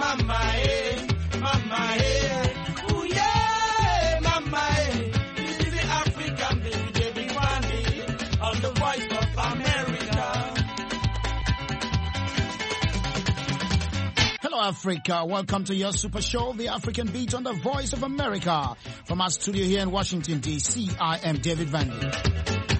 mama, eh, mama, eh. Ooh, yeah, mama, eh. This is the African baby, David Wande, on the Voice of America. Hello, Africa. Welcome to your super show, The African Beat on the Voice of America. From our studio here in Washington, D.C., I am David Wande.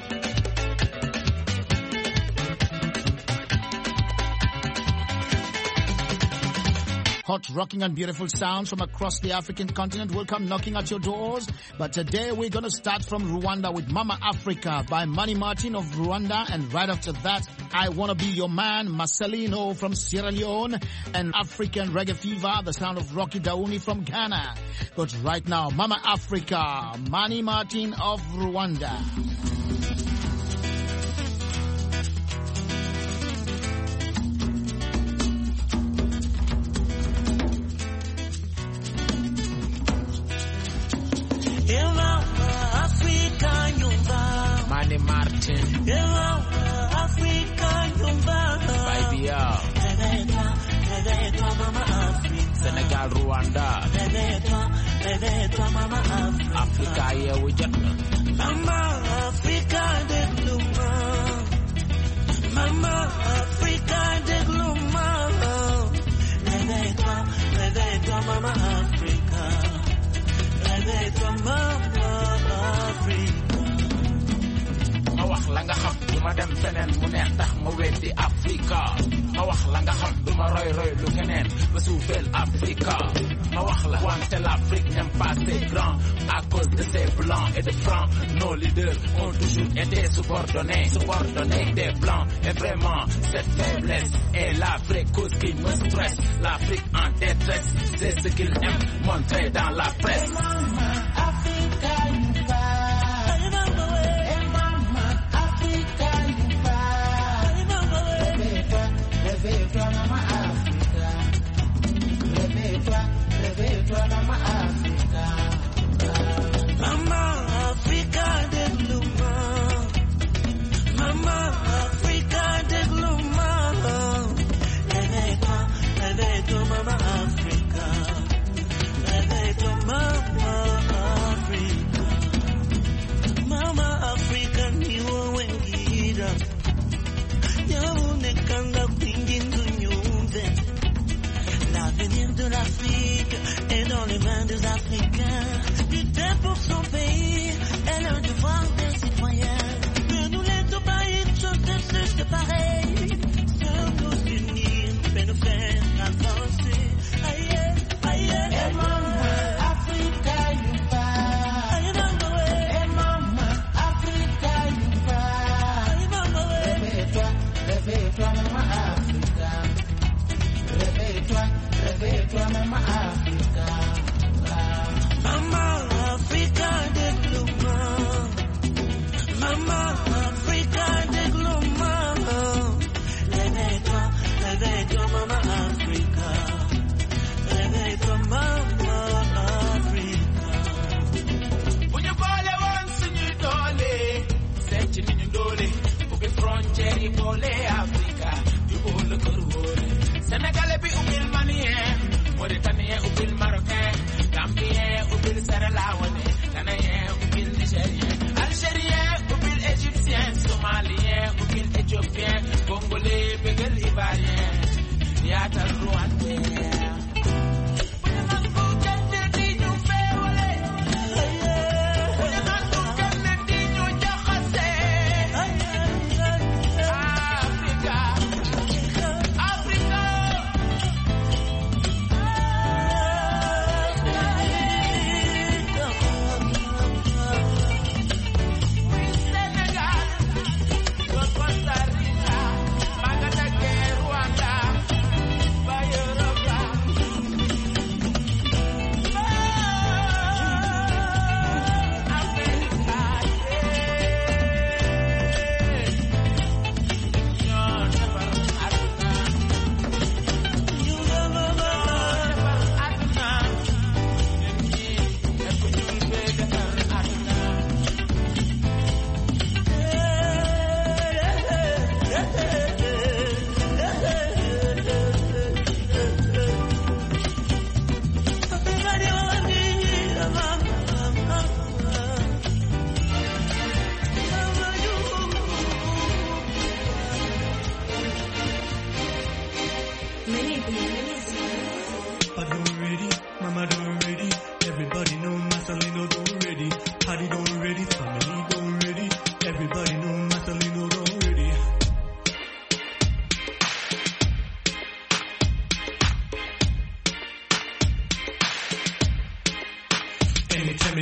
Hot, rocking and beautiful sounds from across the African continent will come knocking at your doors. But today we're going to start from Rwanda with Mama Africa by Manny Martin of Rwanda. And right after that, I Wanna Be Your Man, Marcelino from Sierra Leone. And African Reggae Fever, the sound of Rocky Dauni from Ghana. But right now, Mama Africa, Manny Martin of Rwanda. Manny Martin, Senegal, Rwanda, Africa, yeah, we just Mama Africa de Gluma, Mama Africa de Gluma, réveille-toi, Mama Africa, réveille-toi, Mama Africa. Ma wax la nga xam du ma dem feneen mu neex tax ma weddi Africa. Ma wax la nga xam du ma roy lu keneen ba suufeel Africa. Ma wax la wante l'Afrique n'aime pas ses grands à cause de ses blancs et de francs. Nos leaders ont toujours été subordonnés des blancs. Et vraiment cette faiblesse est la vraie cause qui me stresse. L'Afrique en détresse, c'est ce qu'ils aiment montrer dans la presse. Réveille-toi, Mama Africa. Réveille-toi, Mama Africa. Mama Africa de Gluma. Mama Africa de Gluma. Réveille-toi, Mama Africa. Réveille-toi, Mama Africa. Mama Africa, niwo wengira. L'avenir de l'Afrique est dans les mains des Africains. Lutter pour son pays est le devoir des citoyens. Que nous les obéir, chose juste pareil. Seuls nous unir, mais nous faire avancer. Aïe, aïe, aïe, Mama Africa, you fight. Aïe, Mama Africa, you fight. Réveille-toi, Mama Africa. Réveille-toi, Mama Africa. Mama Africa de Gluma. Mama Africa de Gluma. Réveille-toi, Mama Africa. Réveille-toi, Mama Africa. When you call it once in your dolly, searching in your dolly, open frontier, bole Africa, you all look good. Senegal be ubil Mauritanie ubil Marocain, Gambien ubil Sierra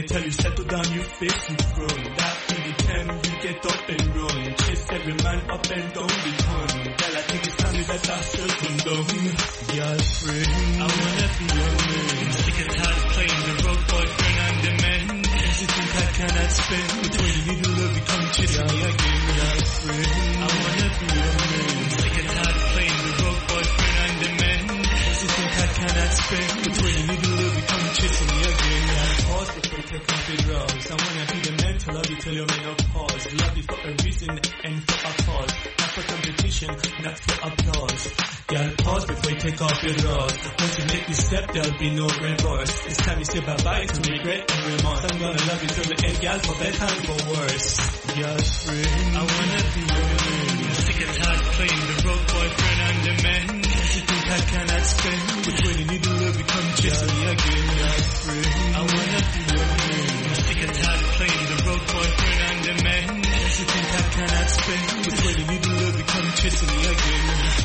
tell you, settle down, you face it wrong. That in the time you get up and run. Chase every man up and down the con. Girl, I think it's time to let our circle down. Girlfriend, I wanna be your man. Sick and tired of playing the road boyfriend and the man. You think I cannot spend? But when you need love, you come chasing me again. Girlfriend, I wanna be your man. Sick and tired of playing the road boyfriend and the man. You think I cannot spend? But when you need love, you come chasing me again. Pause before you take off the drugs. I wanna be the man to love you till you're men of pause. Love you for a reason and for a cause. Not for competition, not for applause. Girl, pause before you take off your drawers. Once you make this step, there'll be no remorse. It's time you say bye-bye to regret and remorse. I'm gonna love you till the end, girl, for better and for worse. Girlfriend, I wanna be your man. Sick and tired of playing the road boyfriend and the man. You think I cannot spend? But when you need love, you come chasing me again. Girlfriend, I wanna be your man. Sick and tired of playing the road boyfriend and the man. You think I cannot spend? But when you need love, you come chasing me again.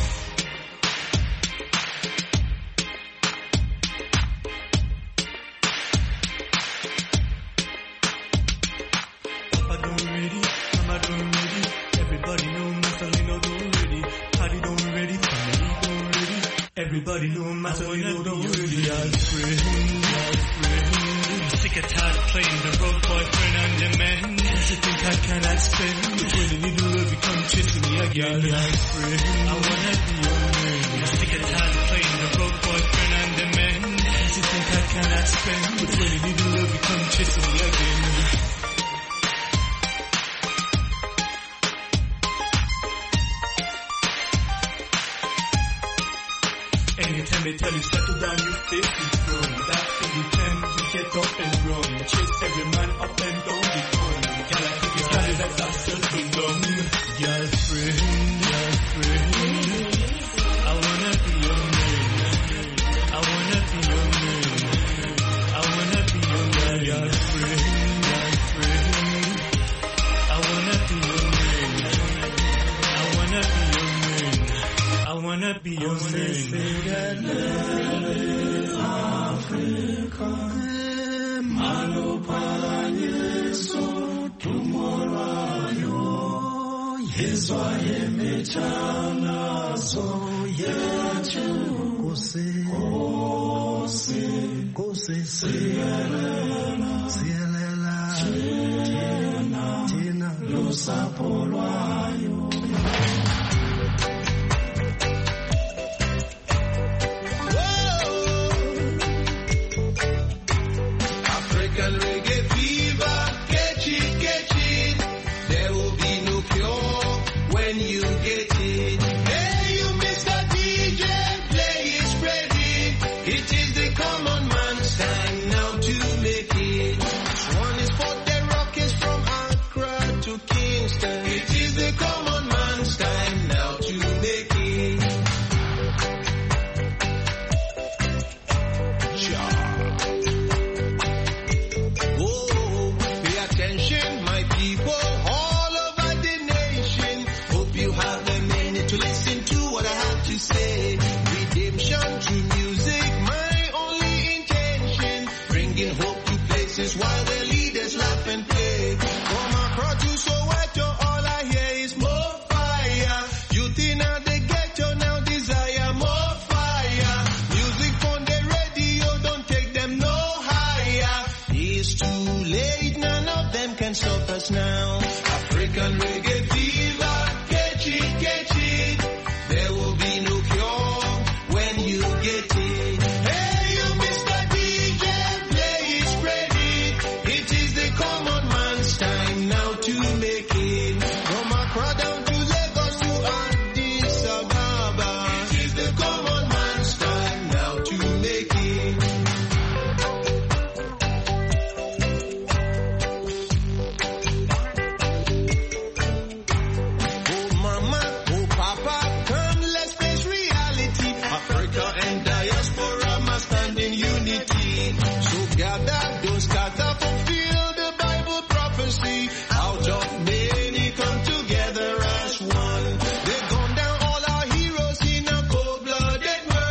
Everybody know my Marcelino don't really girlfriend. Sick and tired of playing the road boyfriend and the man. You think I cannot spend? But when you need love, you come chasing me again. Girlfriend, I wanna be your man. Sick and tired of playing the road boyfriend and the man. You think I cannot spend? But when you need love, you come chasing me again. Anytime they tell you settle down, you face it wrong. That in the time you get up and run. Chase every man up and down the con. Girl, I think it's time to let that circle down. Girlfriend, I wanna be your man. I wanna be your man. I wanna be your man. Girlfriend, I wanna be your man. I wanna be your man. I wanna be your man. Africa, malopanye so tumorwayo, Yezwa yemechana so yechu, kose sielela, tina lusapolwayo.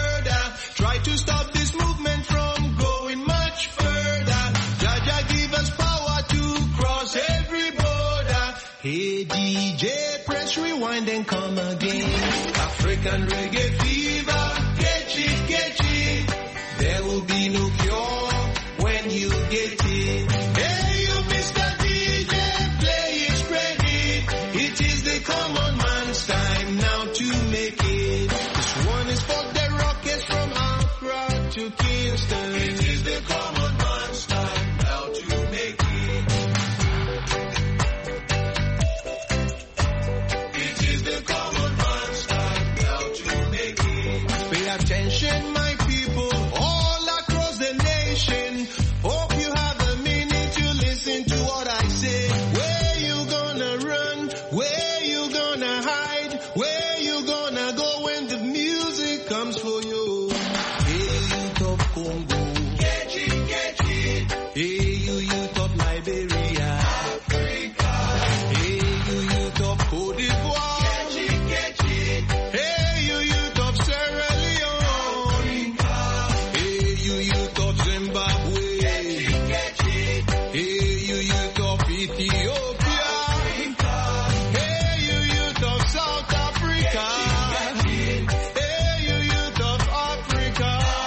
To stop this movement from going much further, Jaja give us African reggae fever. Catch it. There will be no cure when you get it. Hey, you Mr. DJ, play it, spread it. It is the common man's time now to make it. This one is for the rockets from Accra to Kingston. It is the common man's time now to make it. It is the common man's time now to make it. Pay attention, my people, all across the nation. Hope you have a minute to listen to what I say. Where you gonna run? Where you gonna hide? Where you gonna go when the music comes for you? Hey, youth of Congo, get it. Hey, you youth of Liberia, Africa. Hey, you youth of Cote d'Ivoire, get it. Hey, you youth of Sierra Leone, hey, you youth of Zimbabwe, get it. Hey, you youth of Ethiopia, hey, you youth of South Africa, hey, you youth of Africa.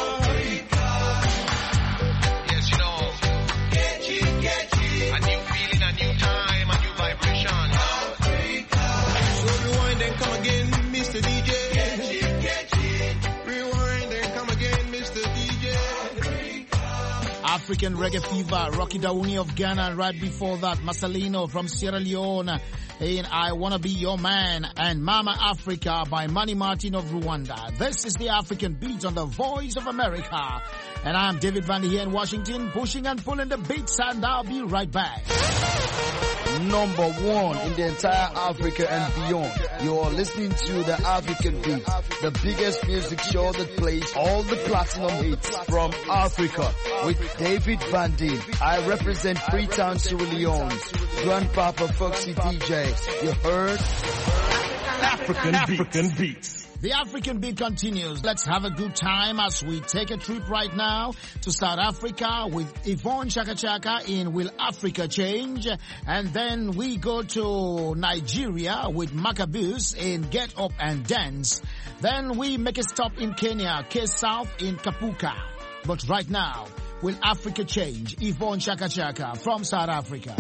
Yes, you know, get it. A new feeling, a new time, a new vibration. So rewind and come again, Mr. DJ. Get it. Rewind and come again, Mr. DJ. African Reggae Fever, Rocky Dauni of Ghana, and right before that, Masalino from Sierra Leone, in I Wanna Be Your Man, and Mama Africa by Manny Martin of Rwanda. This is the African Beat on the Voice of America. And I'm David Vandy here in Washington, pushing and pulling the beats, and I'll be right back. Number one in the entire Africa and beyond. You're listening to the African Beat, the biggest music show that plays all the platinum hits from Africa with David Van Dien. I represent Freetown, Sierra Leone. Grandpapa Foxy DJ. You heard? African Beats. The African Beat continues. Let's have a good time as we take a trip right now to South Africa with Yvonne Chaka Chaka in Will Africa Change? And then we go to Nigeria with Maccabees in Get Up and Dance. Then we make a stop in Kenya, K-South in Kapuka. But right now, Will Africa Change? Yvonne Chaka Chaka from South Africa.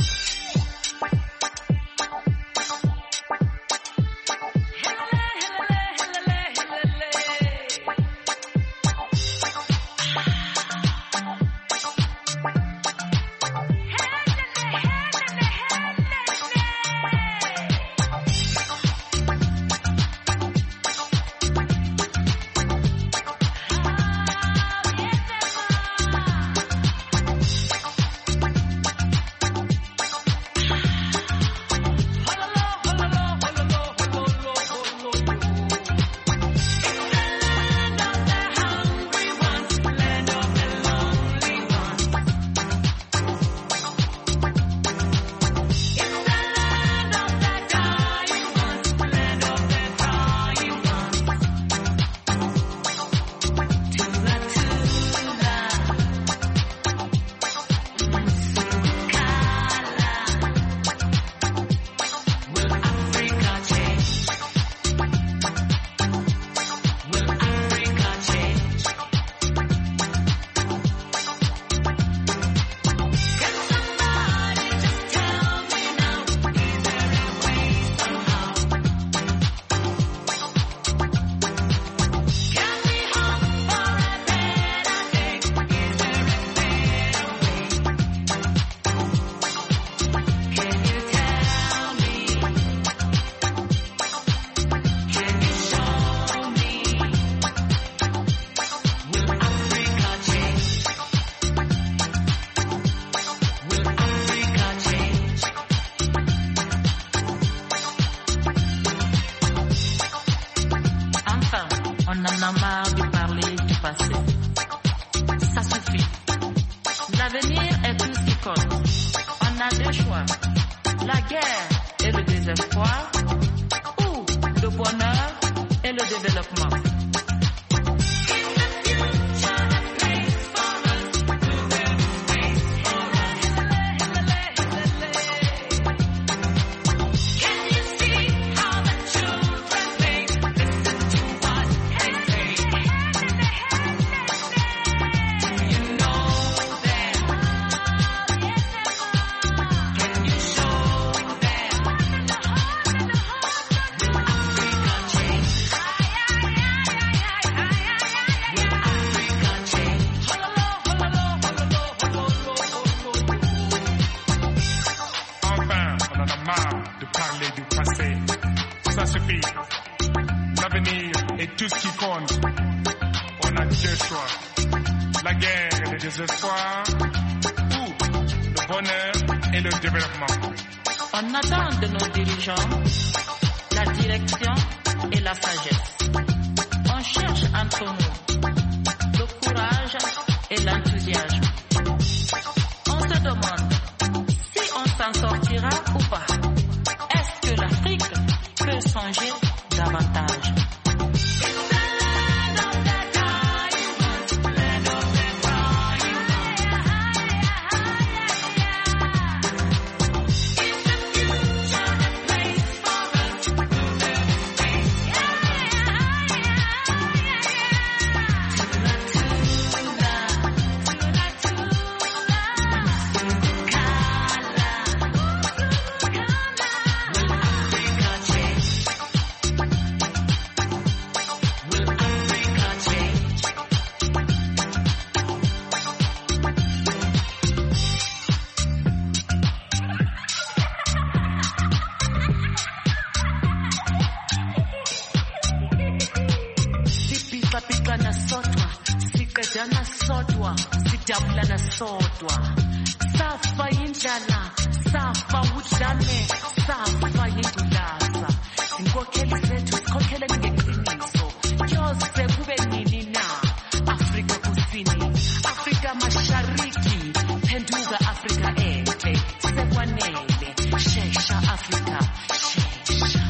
l'avenir et tout ce qui compte. On a deux choix. La guerre et le désespoir, ou le bonheur et le développement. On attend de nos dirigeants la direction et la sagesse. On cherche entre nous le courage et l'enthousiasme. On se demande si on s'en sortira ou pas. Est-ce que l'Afrique peut changer davantage? Safa indlala, safa udlame, safa yendulasa. Inkokheli zethu sikhokhele ngeqiniso. Yose kube nini na? Afrika kusini, Afrika mashariki, phenduka Afrika enhle. Sekwanele, shesha Afrika, shesha.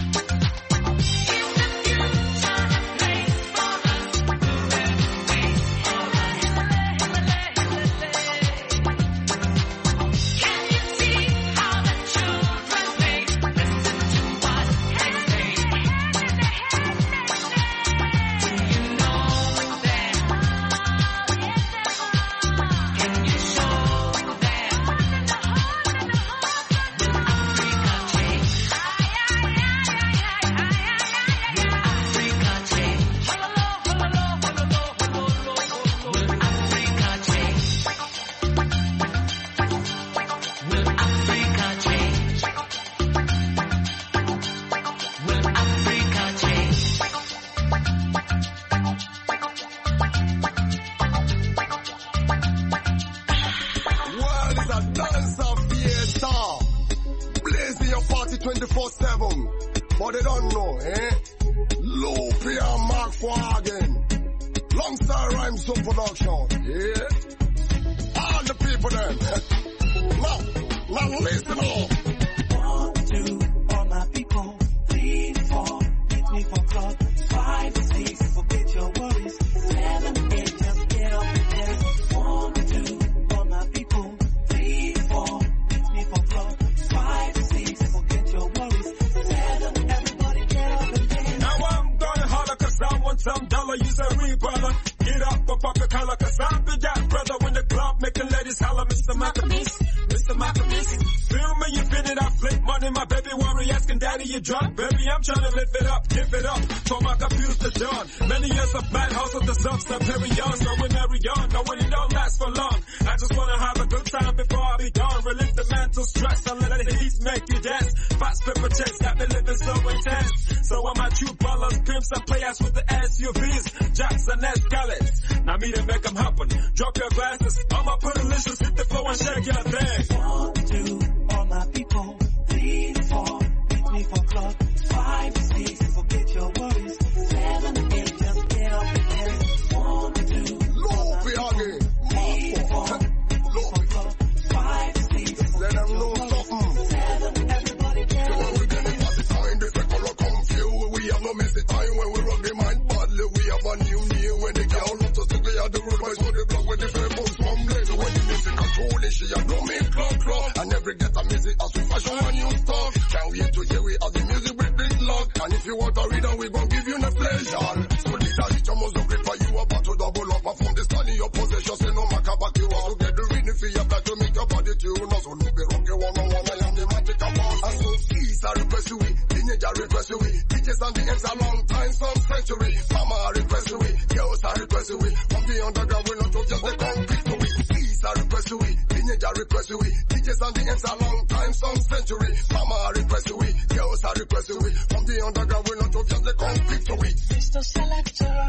I request you, DJs on the ends a long time, some century. Mama, I request you, girls, I request you. From the underground, we're not obviously conflict to we. Mr. Selector,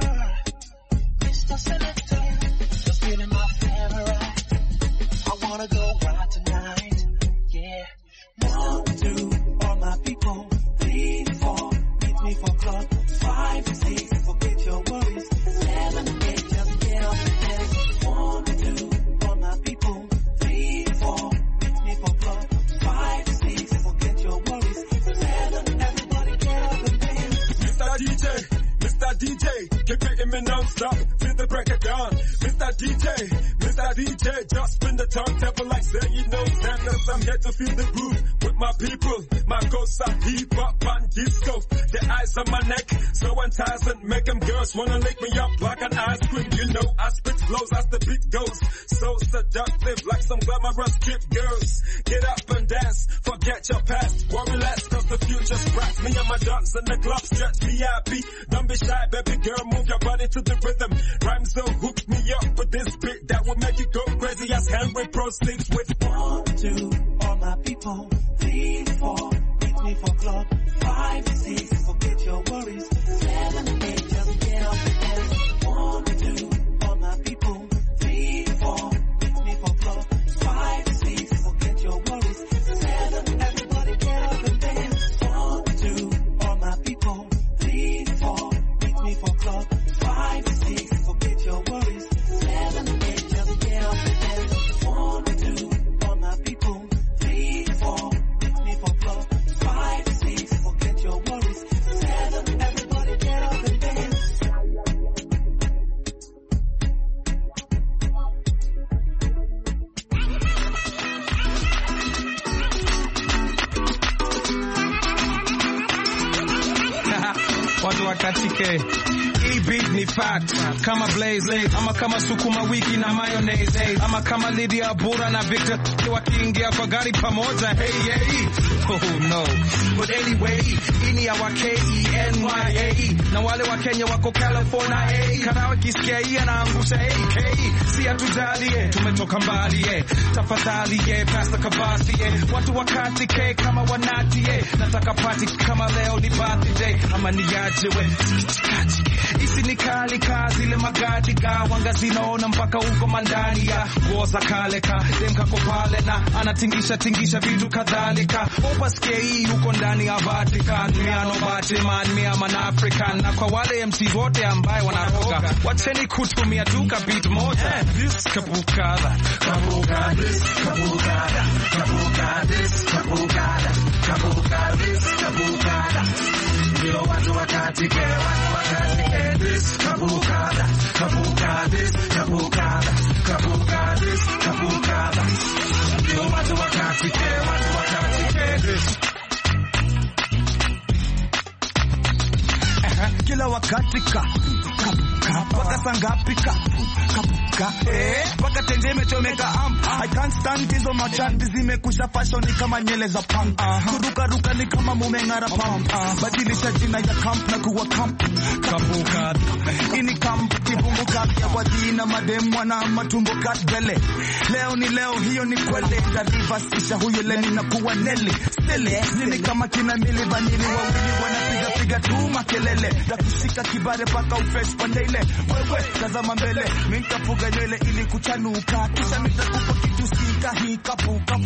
just feeling my favorite. I wanna go wild tonight, yeah. 1, 2, all my people. 3, 4, meet me for club. 5, 6, forget your worries. 7, 8, just get off the dance. 1, 2, all my people. 3, 4, meet me for club. 5, 6, forget your worries. 7, everybody get off the dance. Mr. DJ, keep hitting me non-stop till the break of dawn. Mr. DJ, just spin the turntable like say you know Sanders. I'm here to feel the groove with my people. My ghosts are hip-hop and disco. The eyes on my neck, so enticing, make them girls wanna lick me up like an ice cream. You know I spit flows as the beat goes. So seductive like some glamorous strip girls. Get up and dance, forget your past. Worry less cause the future's bright. Me and my dogs in the club stretch VIP. Don't be shy, baby girl, move your body to the rhythm. Rhymes will hook me up with this beat that will make you go crazy as Henry proceeds with 1, 2, all my people. 3, 4, meet me for club. 5, 6, forget your worries. 7, 8, just get off the dance. 1, 2, all my people. 3, 4, meet me for club. 5, 6, forget your worries. 7, everybody get off the dance. 1, 2, all my people. 3, 4, meet me for club. 5, 6, forget your worries. 7, 8, just get off the dance. 1, 2, all my people. 3, 4, meet me for club. 5, 6, forget your worries. 7, everybody get off the dance. Watu wakatike hii beat ni fact kama blaze ama kama sukuma wiki na mayonnaise ama kama Lydia Bura na Victor wakiingia kwa gari pamoja hey oh no but anyway ini ya wa KENYA na wale wa Kenya wako California hey karawa kisikia hii anaangusha AK si atujalie tumetoka mbali tafadhali pasta kabasi watu wakatike kama wanati nataka party kama leo ni birthday ama niaje isi ni kali kazi ile magadi wanga zinaona mpaka uko mandani ya goza kale ka demka ko pale na anatingisha vitu kadhalika opasikia hii uko ndani ya Vatican miano Batman miama na African na kwa wale MC wote ambaye wanaroga wacheni kutumia duka beat moja this kabukada this kabukada ndio watu wakatike this kabukada ndio watu wakatike this kila wakati paka sangapi kapuka paka tenje imechomeka I can't stand hizo machandi zimekusha fashion ni kama nyele za punk kuruka ni kama mumengara pump badilisha jina ya camp na kuwa camp kapuka ini camp kibunguka ya wadina mademu na matumbo katbele leo ni leo hiyo ni kweli dalivasisha huyo leni na kuwa neli stele nini kama kina mili vanili wawili wanapiga tu makelele da kushika kibare paka ufresh pandele wewe tazama mbele minkafuga nywele ili kuchanuka kisha nitakupa kitu sika hii kapuka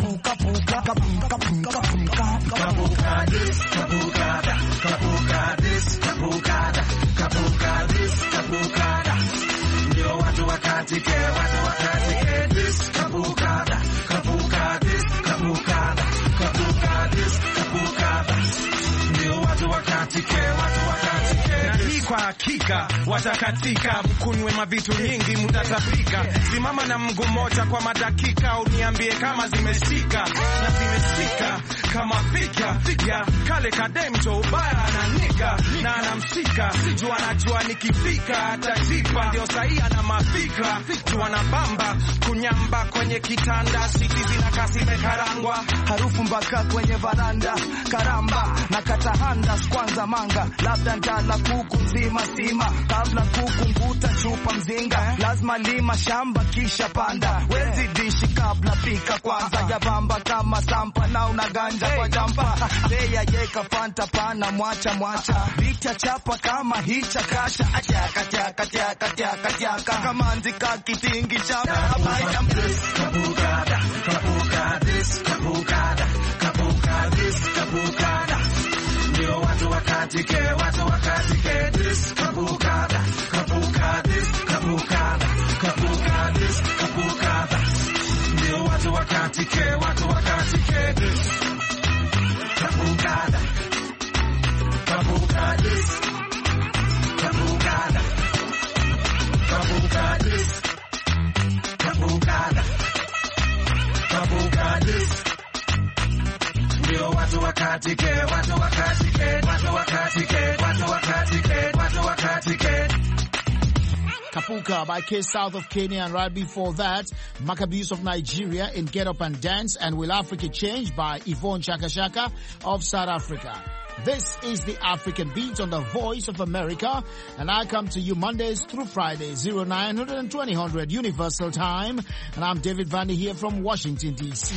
ndio watu wakatike this kabukada ndio watu wakatike na hii kwa hakika watakatika mkunywe mavitu nyingi mutatapika simama na mguu moja kwa madakika uniambie kama zimeshika na zimeshika kama fika ya kale kademjo ubaya ananika na anamshika jua anajua nikifika atajipa ndio sahi ana mafika jua na bamba kunyamba kwenye kitanda siti zinakaa zimekarangwa harufu mpaka kwenye varanda karamba na katahanda kwanza manga labda ndala kuku nzima sima kabla kuku mvuta chupa mzinga lazima Sema lima shamba kisha panda, wezi dishi kabla pika kwanza. Ya bamba kama sampa na unaganja kwa jampa. Beya yeka panta pana mwacha Vita chapa kama hicha kasha. Ataka kama nzika kitingi chapa. Kabukada this, kabukada ndio watu wakatike this, kabukada this, kabukada ndio watu wakatike this, kabukada this, kabukada this, this ndio watu wakatike Kapuka by K South of Kenya, and right before that, Maccabees of Nigeria in Get Up and Dance, and Will Africa Change by Yvonne Chaka Chaka of South Africa. This is the African Beat on the Voice of America, and I come to you Mondays through Fridays, 0900 and 2000 Universal Time, and I'm David Vandy here from Washington, D.C.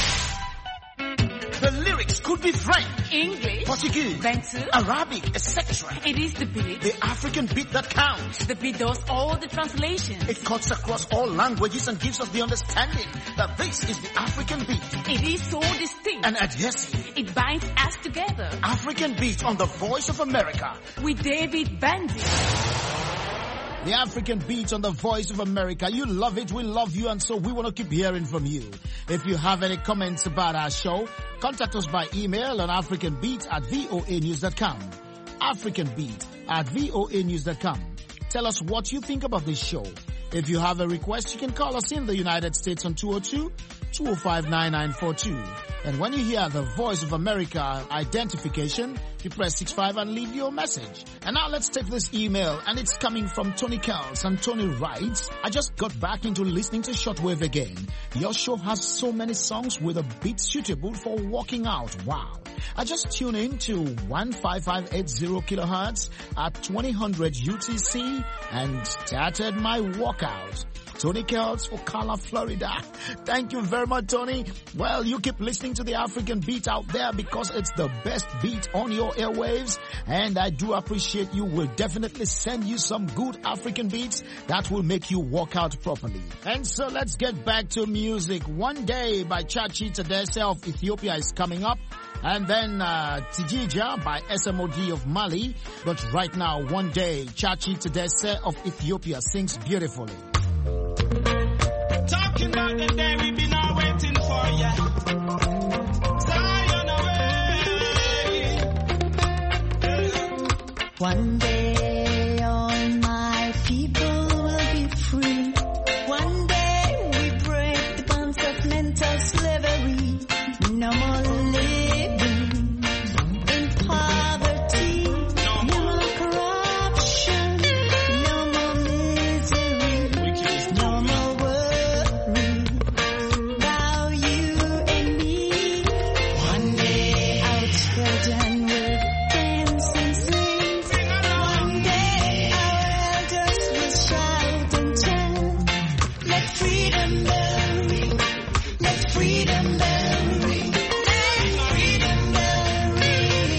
The lyrics could be French, English, Portuguese, Bantu, Arabic, etc. It is the beat. The African beat that counts. The beat does all the translations. It cuts across all languages and gives us the understanding that this is the African beat. It is so distinct and adhesive. It binds us together. African Beat on the Voice of America with David Bandy. The African Beat on the Voice of America. You love it, we love you, and so we want to keep hearing from you. If you have any comments about our show, contact us by email on africanbeat@voanews.com. africanbeat@voanews.com. Tell us what you think about this show. If you have a request, you can call us in the United States on 202-205-9942. And when you hear the Voice of America identification, you press 65 and leave your message. And now let's take this email, and it's coming from Tony Kells, and Tony writes, I just got back into listening to Shortwave again. Your show has so many songs with a beat suitable for walking out. Wow. I just tuned in to 15580 kilohertz at 2000 UTC and started my walkout. Tony Kells for Cala, Florida. Thank you very much, Tony. Well, you keep listening to the African Beat out there because it's the best beat on your airwaves, and I do appreciate you. Will definitely send you some good African beats that will make you walk out properly. And so let's get back to music. One Day by Chachi Tadesse of Ethiopia is coming up, and then Tijija by SMOD of Mali. But right now, One Day, Chachi Tadesse of Ethiopia sings beautifully. Talking about the day we've been all waiting for, yeah. Zion away. One day all my people will be free. One day we break the bonds of mental slavery. No more living in poverty. No more corruption. No more misery. No more worry about you and me. One day our children will dance and sing. One day our elders will shout and chant. Let freedom bell ring. Let freedom bell ring. Let freedom bell ring.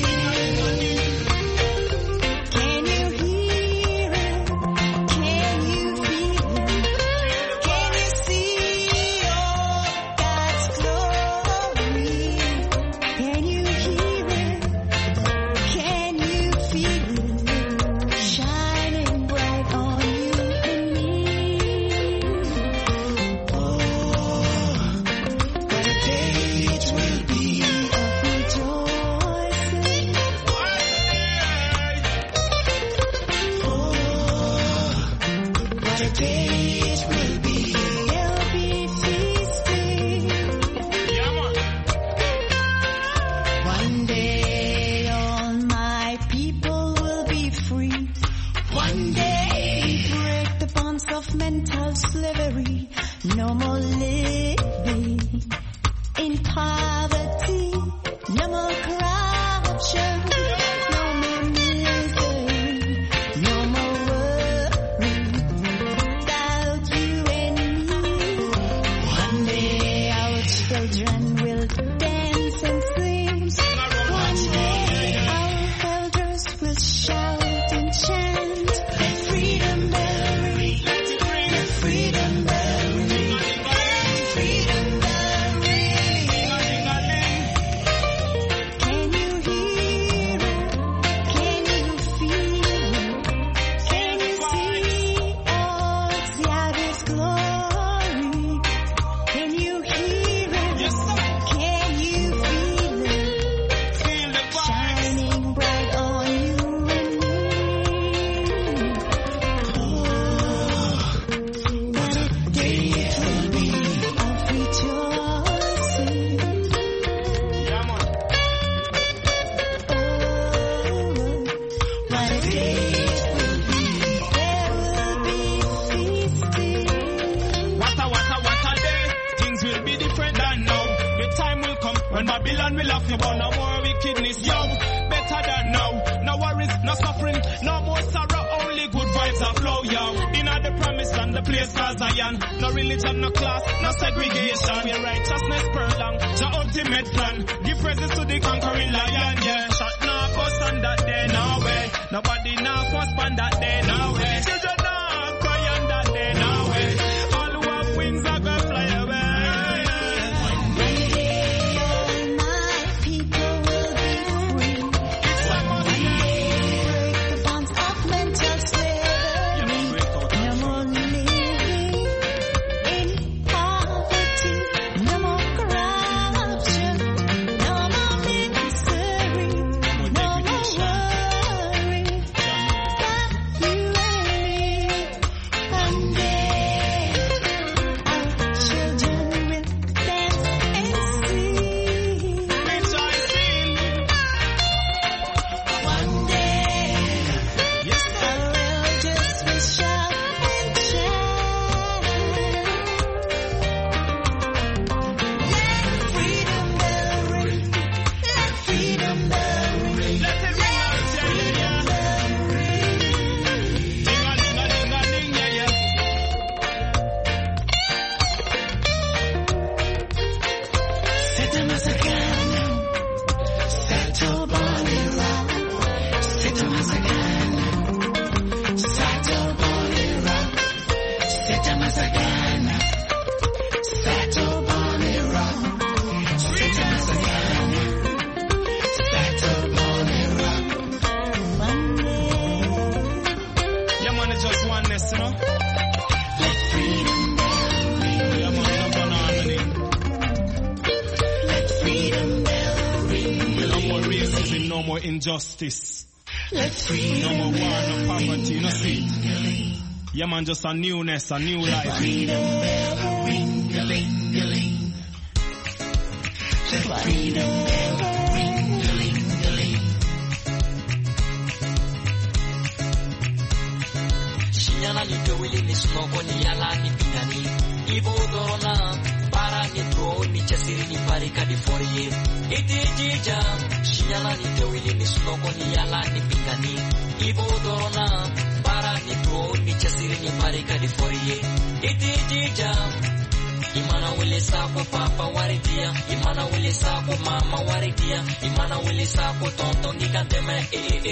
Can you hear it? Can you feel it? Can you see all God's glory? Can you hear it? Can you feel it? Shining bright on you and me. Oh, what a day it will be of rejoicing. Oh, what a day it will be. There'll be feasting. One day all my people will be free. One day we break the bonds of mental slavery. No more living in poverty. No more corruption. No more misery. No more worry about And Babylon will have to burn no more wickedness. Yo, better than now. No worries, no suffering, no more sorrow. Only good vibes are flow, yo. In the promise and the place called Zion. No religion, no class, no segregation. Where righteousness prolong, the ultimate plan. Give praises to the conquering lion, yeah. Shot now, post on that day, no way. Nobody now post on that day, no way. Children now cry on that day, no way. All who have wings are gonna fly away. Injustice. No more war, no poverty, no see. Yeah man, just a newness, a new life. Freedom bell ring-a-ling-a-ling. Let freedom bell ring-a-ling-a-ling. Shinyana ni tewili ni snoko ni yala ni pingani. Ibo dorona para ni tro ni chasiri ni parika di forie. Iti jija. Shinyala ni tewili ni snoko ni yala ni pingani. Ibo dorona para ni tro ni chasiri ni parika di forie. Iti jija. Imana wile sako papa waridia. Imana wile sako mama waridia. Imana wile sako tonton giganteme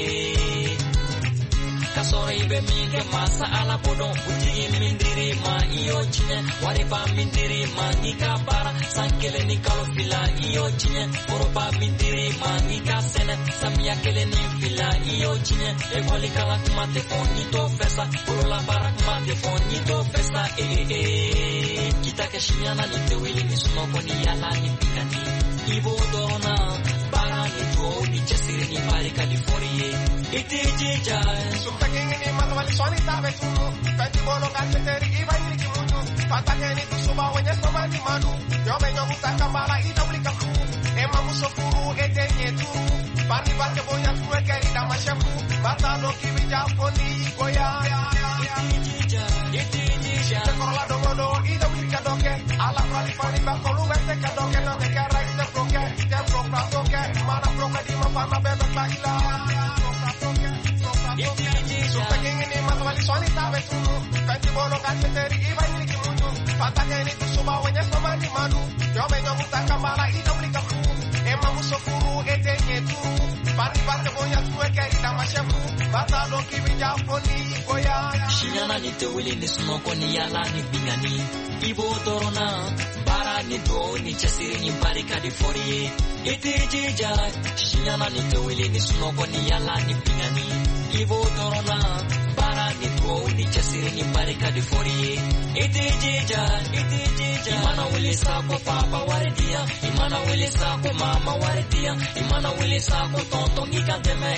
Kasore ibe minge masa ala bodon Utigi mindiri ma iyo chine Wariba mindiri ma nika bara Sankele ni kalofila iyo chine Koroba mindiri ma nika sene Samia kele ni fila iyo chine Egoli kala kumate foni to festa Kurola bara kumate foni to festa Kita keshinyana ni tewili ni sunoko ni yala ni pikani Ibo dona bara ni tuo ni chesiri ni parika di forie Iti jija Sumpegini ni matwali swani tabe tunu Kanti bolo kalceteri iba ini kimutu Patakeni tu suba wenye soba ni manu Yome nyomu takambala ita ulika kuru Ema musofuru ete nyeturu Bani bake bonya tuwe kerida mashefu Batalo kiwi japoni goya Iti jija Tekorola dogodo ita ulika doke Ala prali pani bakolu wete kadoke No dekara ite proke Ite prokra doke Mana proka di mafana bebe klaila Sumpegini ni matwali swani tabe tunu Kanti bolo kalceteri iba ini kimutu Patakeni tu suba wenye soba ni manu Yome nyomu takambala ita ulika kuru Ema musofuru ete nyeturu Bani bake bonya tuwe kerida mashefu Batalo kiwi japoni goya Shinyana ni tewili ni sunoko ni yala ni pingani Ibo dorona bara ni do ni chasiri ni parika di forie Iti jija Shinyana ni tewili ni sunoko ni yala ni pingani Ibo dorona bara ni do ni chasiri ni parika di forie Iti jija Imana wili sako papa waridia Imana wili sako mama waridia Imana wili sako tonton giganteme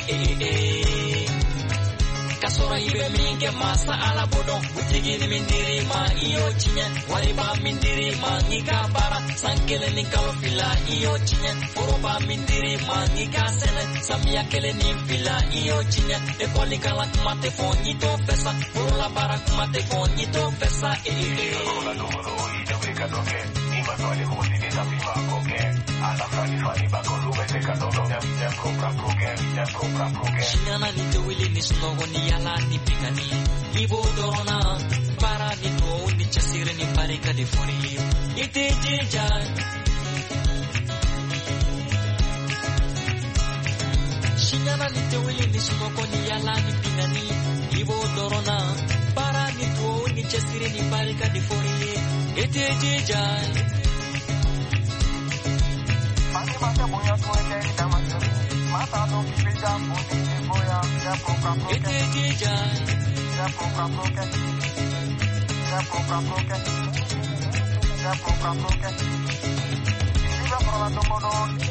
Kasora ibe minge masa ala bodon Utigini mindiri ma iyo chinye Wariba mindiri ma nika bara Sankele ni kalofila iyo chinye Koroba mindiri ma nika sene Samia kele ni fila iyo chinye Ekoli kala kumate fonyi to fesa Korola bara kumate fonyi to fesa Korola domoro ite wika doke Shinyana ni tewili ni snogo ni yala ni pigani Ibo dorona para ni to ni chasire ni pare California Ite jeja Shinyana ni tewili ni snogo ni yala ni pigani Ibo dorona para ni to ni chasire ni pare California Ite jeja Mani mata boya to ete damasa Mata no kipija mbuti boya ya program program. Ete jija ya program program. Ya program program. Ya program program. Viva probando modo.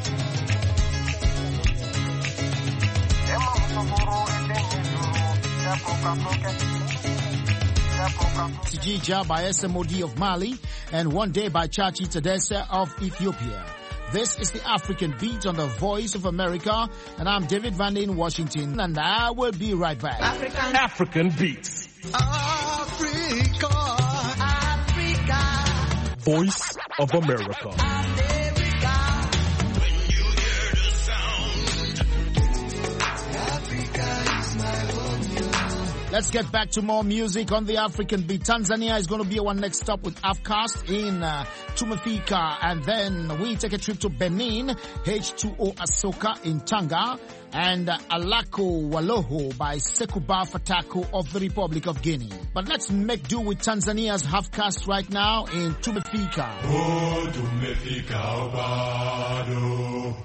Emma mutoboro ete njuru. Ya program program. Ya program program. Tijija by SMOD of Mali and One Day by Chachi Tadesse of Ethiopia. This is the African Beat on the Voice of America, and I'm David Van in Washington, and I will be right back. African Beats. Africa. Africa. Voice of America. America. When you hear the sound, Africa is my home. Let's get back to more music on the African Beat. Tanzania is going to be our next stop with Afcast in Tumefika, and then we take a trip to Benin, H2O Asoka in Tanga, and Alako Waloho by Sekuba Fatako of the Republic of Guinea. But let's make do with Tanzania's Halfcast right now in Tumefika. Oh, Tumefika Obado.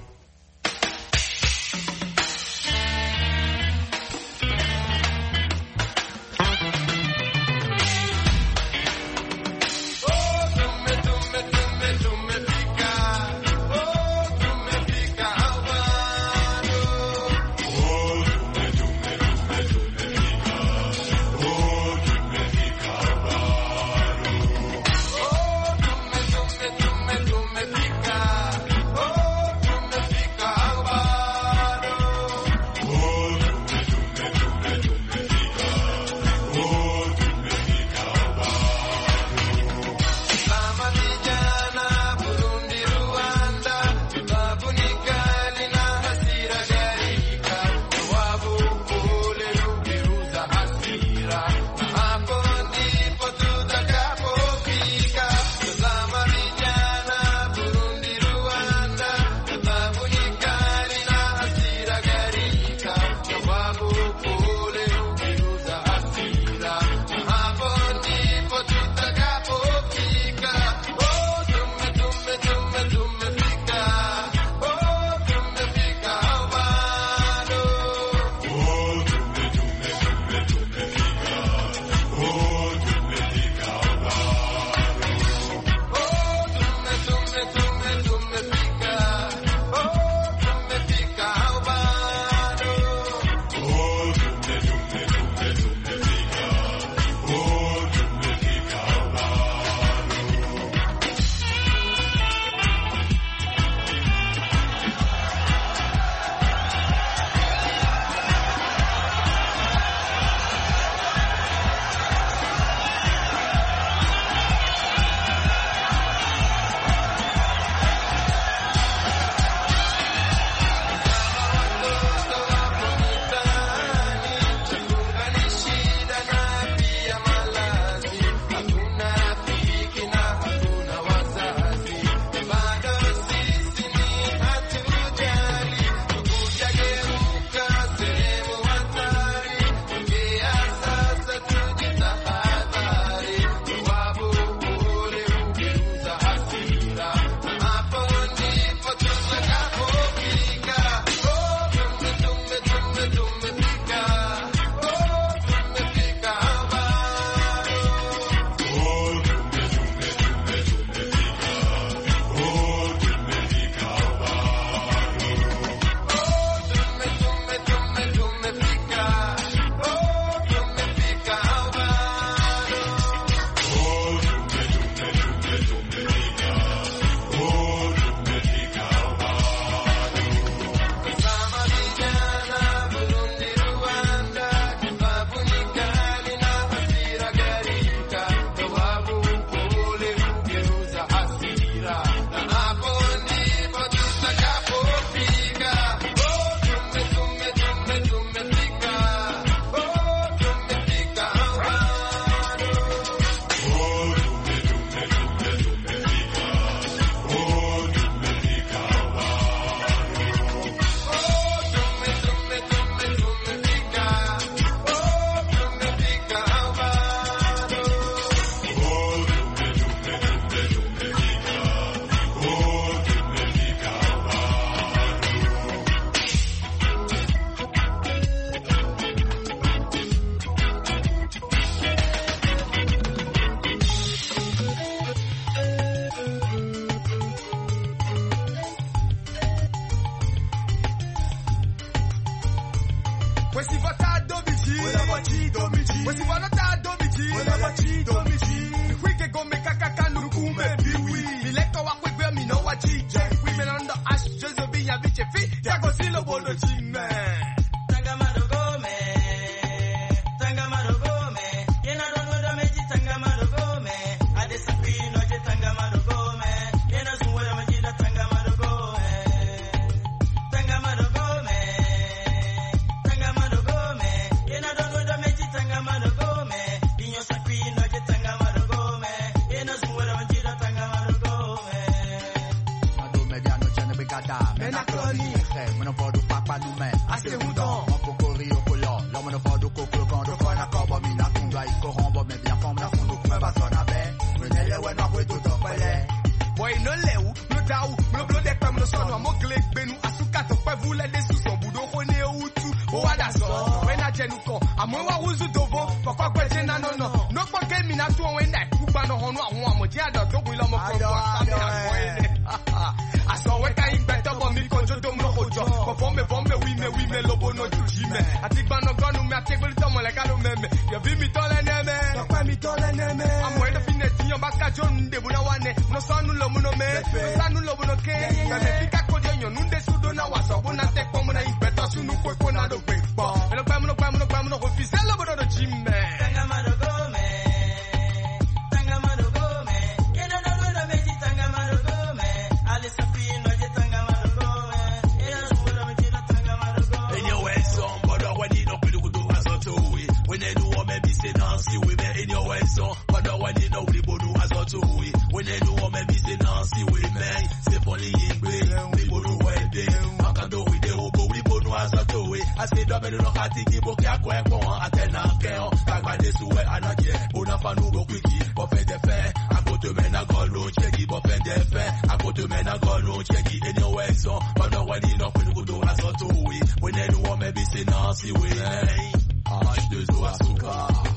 maman clé benu asuka to pe vous les sous son boudou koné outu o wada so when a jenu ko amwe wa wuzu dovo papa kwete na no no no po ke mi na to when dai ku gba no hono awon amoje ado to ku lo mo ko wa sami amoye aso we kan better for me ko jodo mo ko jo ko bombe oui me lobo no juji me ati gba no gonu me ati gbeli to mo le ka lo meme yo bi mi to le neme to pa mi to le neme amwe do fineti yon baska jon de bu na wane no sanu lo mu no me sanu lo bu no ke me fika ko de yon nunde sudo na waso bu na te ko mo na better sunu ko na do pe po no gba mo no ko fi se lo bu do jime tanga ma do go me Nancy we me in your way so but the one you know we bodu as well to we when you know me be say Nancy we me say poli ingbe we bodu we dey akando we dey obo we bodu as well to we I say do me no kati ki bo kia ko ekon atena ke o tagba de suwe anaje bona fanu go kwiki bo fe de fe akoto me na go lo cheki bo fe de fe akoto me na go lo cheki in your way so but the one you know we bodu as well to we when you know me be say Nancy we H2O Asuka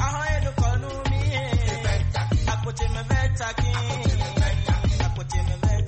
Put him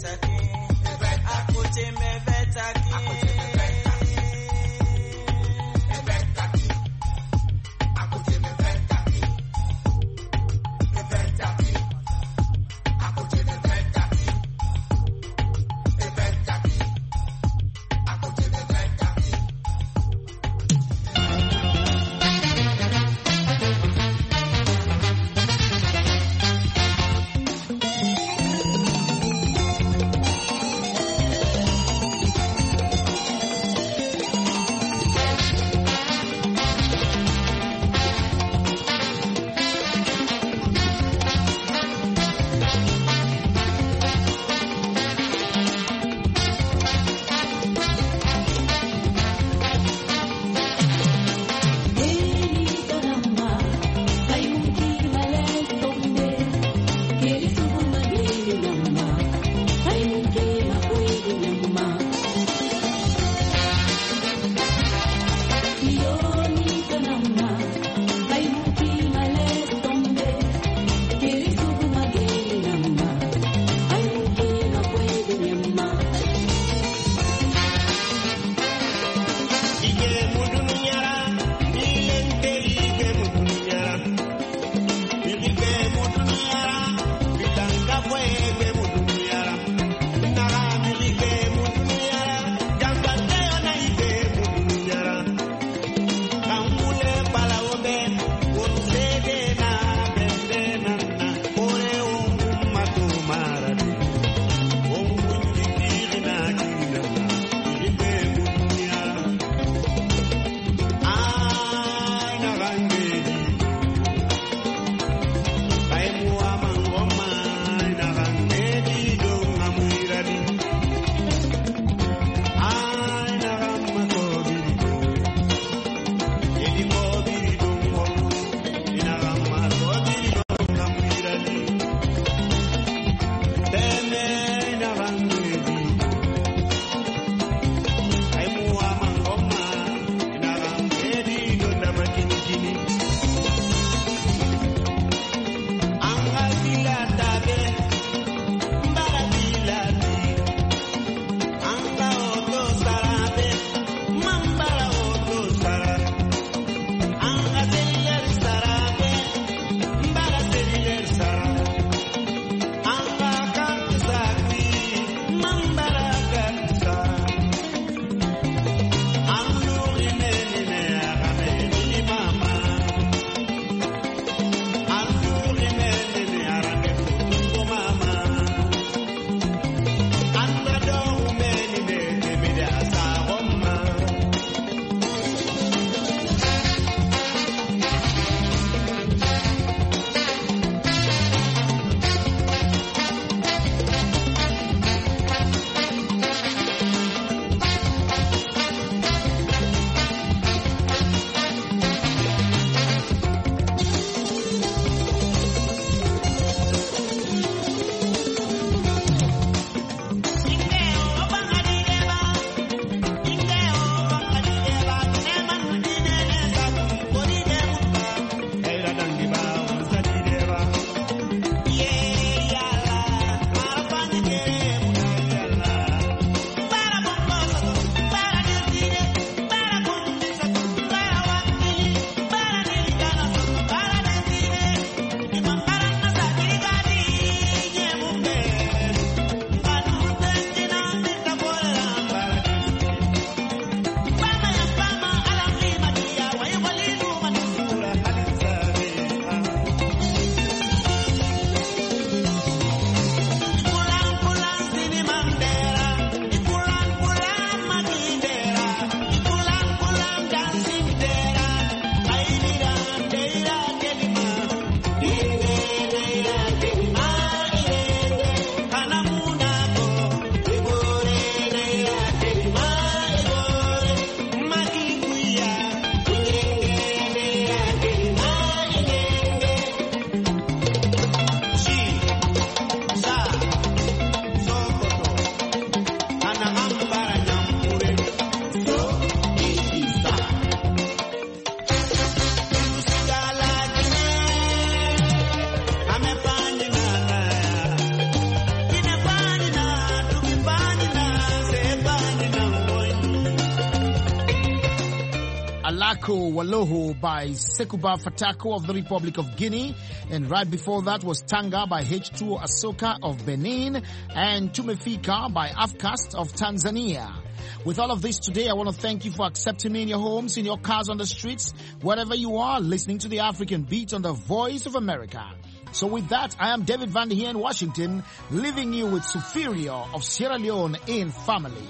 Fatako Waloho by Sekuba Fatako of the Republic of Guinea. And right before that was Tanga by H2O Asoka of Benin. And Tumefika by Afcast of Tanzania. With all of this today, I want to thank you for accepting me in your homes, in your cars, on the streets, wherever you are, listening to the African Beat on the Voice of America. So with that, I am David Van here in Washington, leaving you with Superior of Sierra Leone in Family.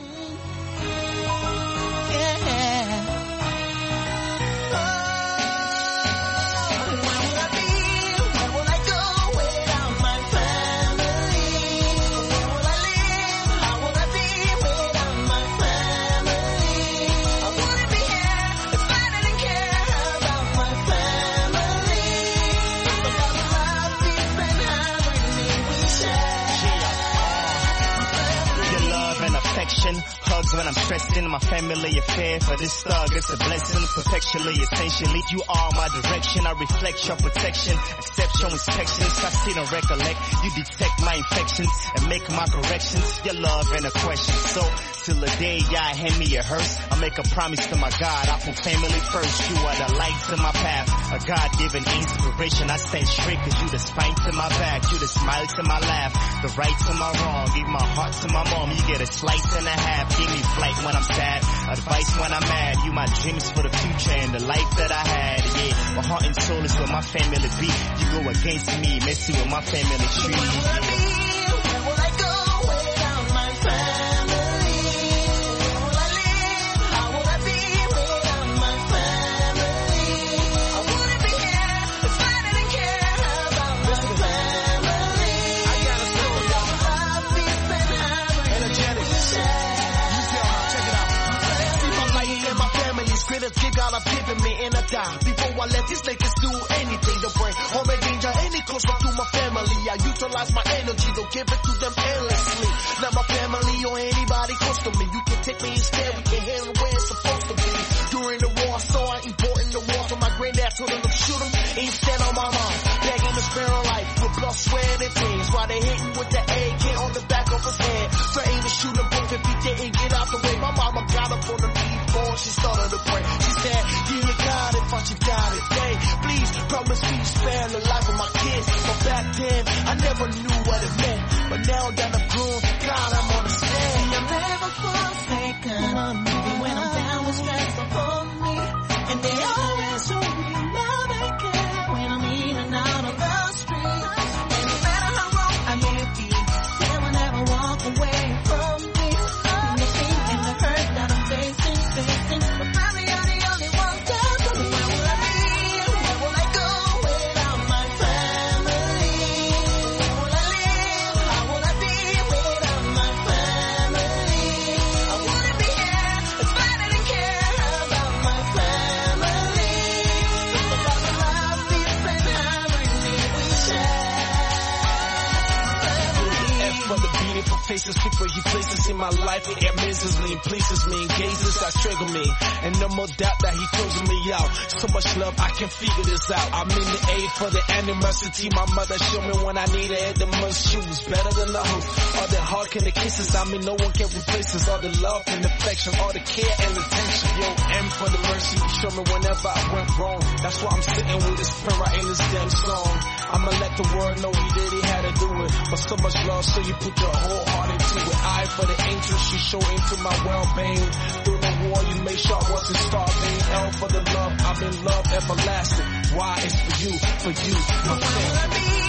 Hugs when I'm stressed in my family affair. For this thug, it's a blessing. Perpetually, essentially, you are my direction. I reflect your protection, accept your inspections. I see and recollect. You detect my infections and make my corrections. Your love and a question. So, till the day y'all hand me a hearse, I make a promise to my God. I put family first. You are the light to my path, a God-given inspiration. I stand straight cause you the spine to my back. You the smile to my laugh, the right to my wrong. Give my heart to my mom. You get a slice and a half. Give me flight when I'm sad, advice when I'm mad. You my dreams for the future and the life that I had. Yeah, my heart and soul is where my family be. You go against me, messing with my family tree. Where will I go without my family? Where will I live? How will I be without my family? I wouldn't be here if I didn't care about my family. I gotta slow down. Love, peace, and harmony. Energetic. Critters kick all I've given me in a dime. Before I let these niggas do anything to bring home and danger any closer to my family. I utilize my energy, don't give it to them endlessly. Not my family or anybody close to me. You can take me instead, we can handle where it's supposed to be. During the war, I saw it important the war, so my granddad told him to shoot him instead on my mom. Begging to spare her life with blood, sweat, and tears. While they hitting with the AK on the back of his head. Threatening to shoot him both if he didn't get out the way. My mama got up on the knee before she started to pray. She said, dear God, if I should die today, please promise me spare the life of my kids. But back then, I never knew what it meant. But now that I'm grown, God, I'm on the stand. I'm never forsaken, even when I'm down with stress upon me. And they always show me love and care when I'm in and out of the streets. And no matter how wrong I may be, they will never walk away from me. And the pain and the hurt that I'm facing. But family are the only ones there for me. Where will I be? Where will I go without my family? Where will I live? How will I be without my family? I wouldn't be here if I didn't care about my family. Without the love, peace, and harmony we share. F for the beautiful faces, people he places in my life. It amazes me, pleases me, engages that trigger me. And no more doubt that he closes me out. So much love, I can figure this out. I'm in the A for the animosity. My mother showed me when I needed it the most. She was better than the host. All the hug and the kisses, I mean no one can replace us. All the love and affection, all the care and attention. Yo, M for the mercy, you show me whenever I went wrong. That's why I'm sitting with this pen right in this damn song. I'ma let the world know he did, he had to do it. But so much love, so you put your whole heart into it. I for the angels, she show into my well-being. Through the war, you made sure I wasn't starving. L for the love, I'm in love everlasting. Why? It's for you, my family.